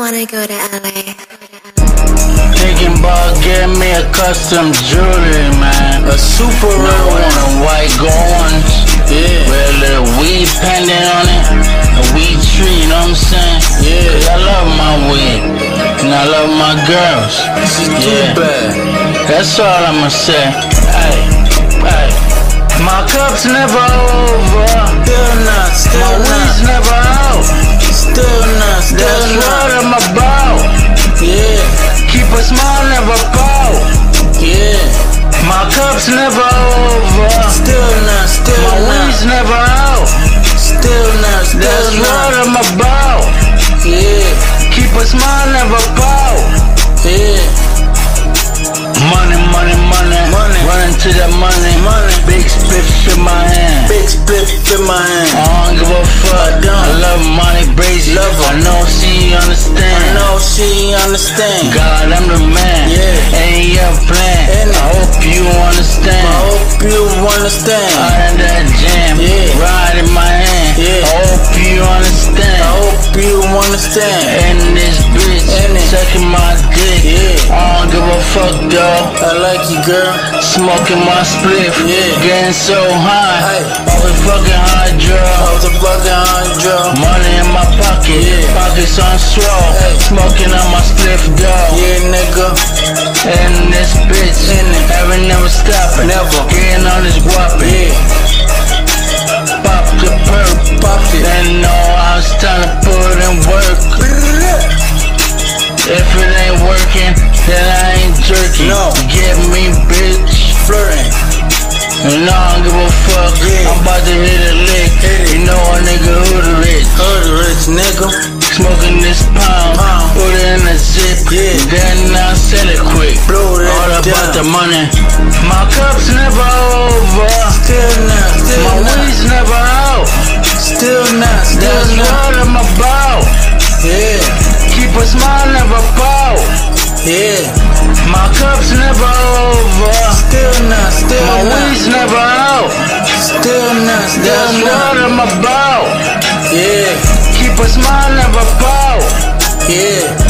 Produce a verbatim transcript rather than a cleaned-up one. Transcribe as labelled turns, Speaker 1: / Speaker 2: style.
Speaker 1: wanna go to L A.
Speaker 2: Thinking about getting me a custom jewelry, man. A super real one, a white gold ones. Yeah. With a little weed pendant on it. A weed tree, you know what I'm saying? Yeah. Cause I love my weed. And I love my girls.
Speaker 3: She's
Speaker 2: yeah.
Speaker 3: too bad.
Speaker 2: That's all I'ma say. Hey, hey. My cup's never over.
Speaker 3: Still not, still
Speaker 2: my
Speaker 3: not.
Speaker 2: weed's never out.
Speaker 3: Still not, still
Speaker 2: That's
Speaker 3: not.
Speaker 2: what I'm about.
Speaker 3: Yeah.
Speaker 2: Keep a smile, never pout.
Speaker 3: Yeah.
Speaker 2: My cup's never over.
Speaker 3: Still not, still
Speaker 2: My
Speaker 3: not.
Speaker 2: weed's never out.
Speaker 3: Still not, still
Speaker 2: That's
Speaker 3: not.
Speaker 2: what I'm about.
Speaker 3: Yeah.
Speaker 2: Keep a smile, never pout.
Speaker 3: Yeah.
Speaker 2: Money, money, money,
Speaker 3: Money.
Speaker 2: Running to that money,
Speaker 3: Money.
Speaker 2: Big spliff in my hand.
Speaker 3: Big split in my hand.
Speaker 2: I don't give a fuck.
Speaker 3: I don't.
Speaker 2: I love money, crazy.
Speaker 3: Love her.
Speaker 2: I know she understand.
Speaker 3: I know she understand.
Speaker 2: God, I'm the man.
Speaker 3: Yeah.
Speaker 2: Ain't your plan.
Speaker 3: Ain't it?
Speaker 2: I hope you understand.
Speaker 3: I hope you understand.
Speaker 2: Out in that jam,
Speaker 3: Yeah.
Speaker 2: ride in my hand.
Speaker 3: Yeah.
Speaker 2: I hope you understand.
Speaker 3: I hope you understand.
Speaker 2: And this bitch
Speaker 3: Ain't it?
Speaker 2: sucking my dick.
Speaker 3: Yeah.
Speaker 2: I don't give a fuck, though.
Speaker 3: I like you, girl.
Speaker 2: Smoking my spliff,
Speaker 3: Yeah.
Speaker 2: getting so high.
Speaker 3: Hey.
Speaker 2: Always fucking high,
Speaker 3: I
Speaker 2: draw.
Speaker 3: was a fucking hundred.
Speaker 2: Money in my pocket,
Speaker 3: Yeah.
Speaker 2: pockets on swell.
Speaker 3: Hey.
Speaker 2: Smoking on my spliff, though.
Speaker 3: Yeah, nigga.
Speaker 2: And this bitch,
Speaker 3: In it.
Speaker 2: haven't never stopping.
Speaker 3: Never.
Speaker 2: Getting on this guapping.
Speaker 3: Yeah.
Speaker 2: Pop the perk,
Speaker 3: Pop it.
Speaker 2: then know I was trying to put in work. If it ain't working, then I ain't jerking.
Speaker 3: No.
Speaker 2: Get me, bitch.
Speaker 3: Flirting.
Speaker 2: And I don't give a fuck.
Speaker 3: Yeah.
Speaker 2: I'm about to hit a lick.
Speaker 3: Hit it.
Speaker 2: You know a nigga who the rich.
Speaker 3: Hood rich nigga.
Speaker 2: Smoking this pound,
Speaker 3: Pound.
Speaker 2: put it in a zip.
Speaker 3: Yeah.
Speaker 2: Then I sell it quick.
Speaker 3: Blow that
Speaker 2: All about
Speaker 3: down.
Speaker 2: the money. My cup's never over.
Speaker 3: Still not, still
Speaker 2: My
Speaker 3: not.
Speaker 2: weed's never out.
Speaker 3: Still not, still
Speaker 2: That's
Speaker 3: not.
Speaker 2: what I'm about.
Speaker 3: Yeah.
Speaker 2: Keep a smile, never pout.
Speaker 3: Yeah.
Speaker 2: My cup's never over.
Speaker 3: Still not, still
Speaker 2: My
Speaker 3: not.
Speaker 2: weed's never out.
Speaker 3: Still not, still
Speaker 2: That's
Speaker 3: not.
Speaker 2: what I'm about.
Speaker 3: Yeah.
Speaker 2: Keep a smile, never pout.
Speaker 3: Yeah.